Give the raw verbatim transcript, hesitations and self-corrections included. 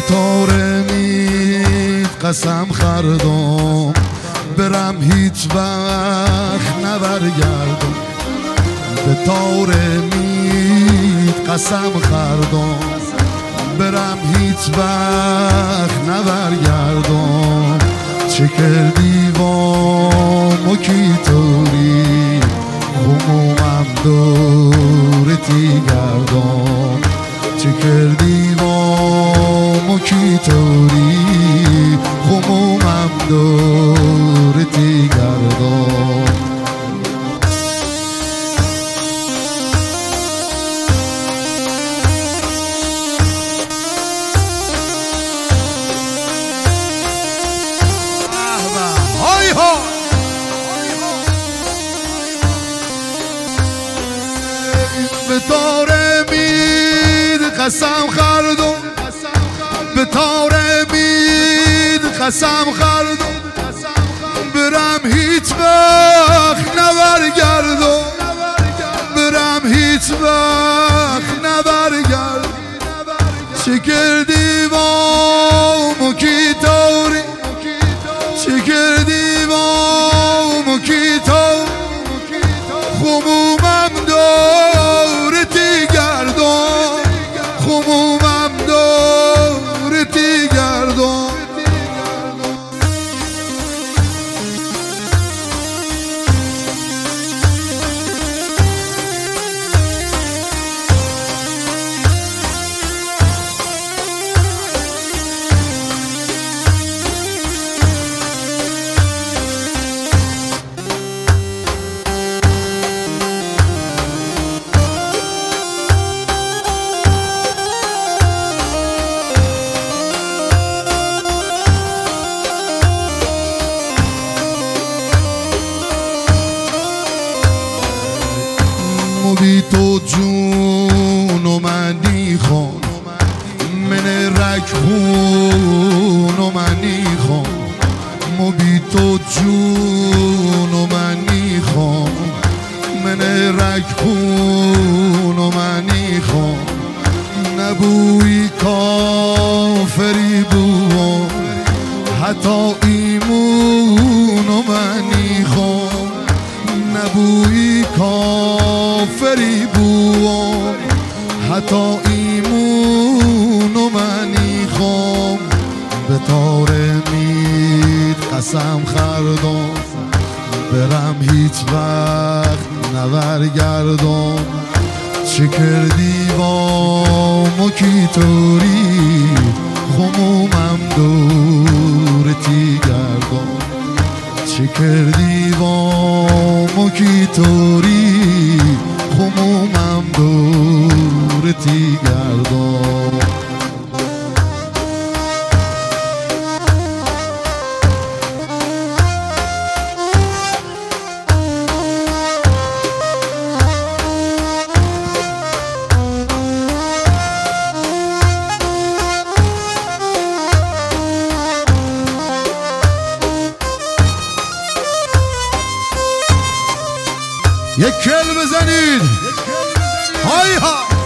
طور امید قسم خردم برم هیچ وقت نبرگردم. به طور امید قسم خردم برم هیچ وقت نبرگردم. چه کردی وام و کی توری خمومم دورتی گردم. چه کردی وام و کی توری خمومم دورتی گردم. به طور امید قسم خردم به طور امید قسم خردم برم هیچ وقت نبرگردم. برم هیچ وقت نبرگردم. چه کردی وام و کی توری چه کردی وام و کی توری خمومم دورتی گردم. خمومم دورتی گردم. بی تو جون و منی خون من رکبون و منی خون مو بی تو جون و منی خون من رکبون و منی خون نبوی کافری بوم حتی ایمون و منی خون نبوی کافری بوم حتی ایمون و منی خم. به طور امید قسم خردم برم هیچ وقت نبرگردم. چه کردی وام و کی توری خمومم دورتی گردم. چه کردی وام و کی توری خمومم دورتی گردم. یک کل بزنید های ها.